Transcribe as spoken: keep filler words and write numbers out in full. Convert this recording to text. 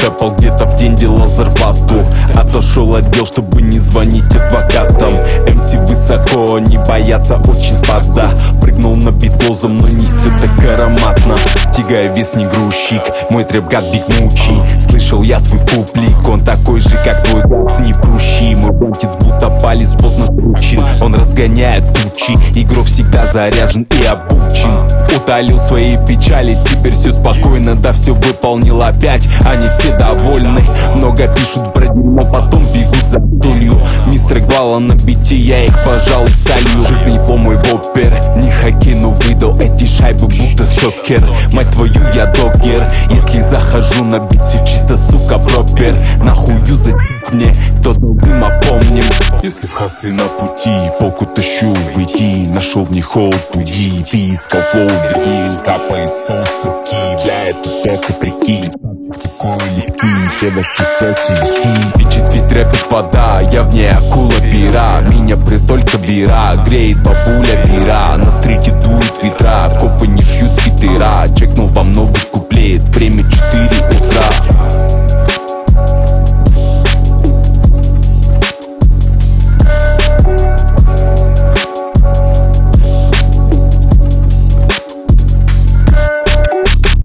капал где-то в день, делал зарплату. Отошел от дел, чтобы не звонить адвокатам. эм си высоко, не боятся очень спада. Прыгнул на бит лозом, но несет так ароматно. Тягая вес не грузчик, мой трэп-гад биг мучи. Слышал я твой публик, он такой же, как твой гад, не прущий. Мой бантец будто палец плотно скручен. Он разгоняет тучи, игрок всегда заряжен и обучен. Утолил свои печали, теперь все спокойно. Да все выполнил опять, они все довольны. Много пишут про дерьмо, потом бегут за солью. Мистер Гвала на бите, я их, пожалуй, солью. Жирный по мой вопер, не хоккей, но выдал эти шайбы будто сокер. Мать твою, я догер, если захожу на бит, все чисто, сука, пропер. Нахую за мне, кто дым опомним. Если в хасле на пути, полку тащу, выйди. Нашел мне холод, буди, ты искал флоу, дриль. Капает сон с руки, бля, это только прикинь. Такой липкий, все наши стоки. Бичес ведь рэпит вода, я в ней акула пера. Меня только бира, греет бабуля бира. На стрите дует ветра, копы не шьют с хитера. Чекнул вам новый куплет, время четыре утра.